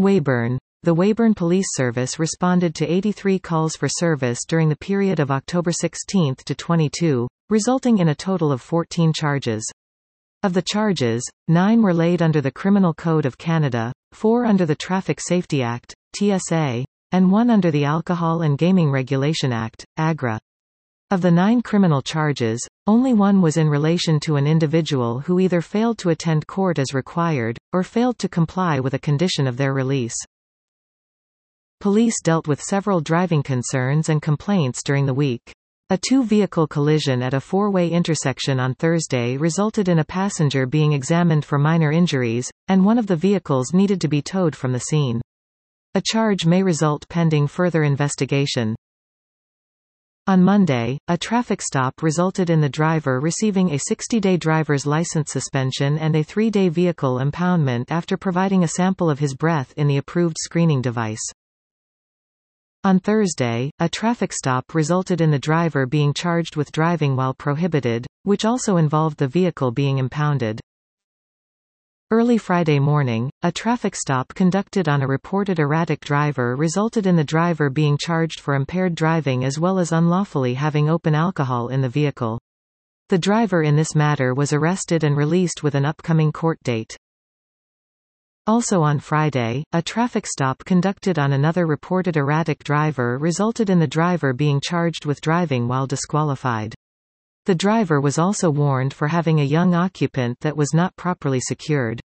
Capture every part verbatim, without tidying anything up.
Weyburn. The Weyburn Police Service responded to eighty-three calls for service during the period of October sixteenth to twenty-second, resulting in a total of fourteen charges. Of the charges, nine were laid under the Criminal Code of Canada, four under the Traffic Safety Act, T S A, and one under the Alcohol and Gaming Regulation Act, A G R A. Of the nine criminal charges, only one was in relation to an individual who either failed to attend court as required, or failed to comply with a condition of their release. Police dealt with several driving concerns and complaints during the week. A two-vehicle collision at a four-way intersection on Thursday resulted in a passenger being examined for minor injuries, and one of the vehicles needed to be towed from the scene. A charge may result pending further investigation. On Monday, a traffic stop resulted in the driver receiving a sixty-day driver's license suspension and a three-day vehicle impoundment after providing a sample of his breath in the approved screening device. On Thursday, a traffic stop resulted in the driver being charged with driving while prohibited, which also involved the vehicle being impounded. Early Friday morning, a traffic stop conducted on a reported erratic driver resulted in the driver being charged for impaired driving as well as unlawfully having open alcohol in the vehicle. The driver in this matter was arrested and released with an upcoming court date. Also on Friday, a traffic stop conducted on another reported erratic driver resulted in the driver being charged with driving while disqualified. The driver was also warned for having a young occupant that was not properly secured.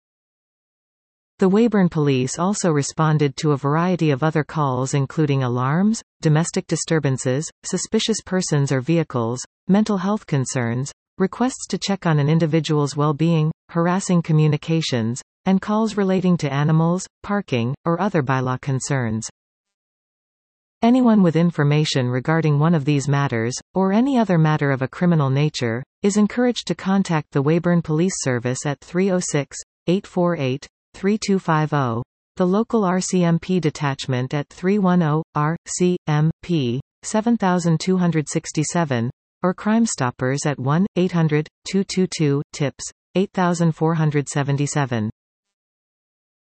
The Weyburn Police also responded to a variety of other calls including alarms, domestic disturbances, suspicious persons or vehicles, mental health concerns, requests to check on an individual's well-being, harassing communications, and calls relating to animals, parking, or other bylaw concerns. Anyone with information regarding one of these matters, or any other matter of a criminal nature, is encouraged to contact the Weyburn Police Service at three oh six, eight four eight, three two five oh, the local R C M P detachment at three one zero, R C M P, seven two six seven, or Crime Stoppers at one eight hundred, two two two, TIPS, eight four seven seven.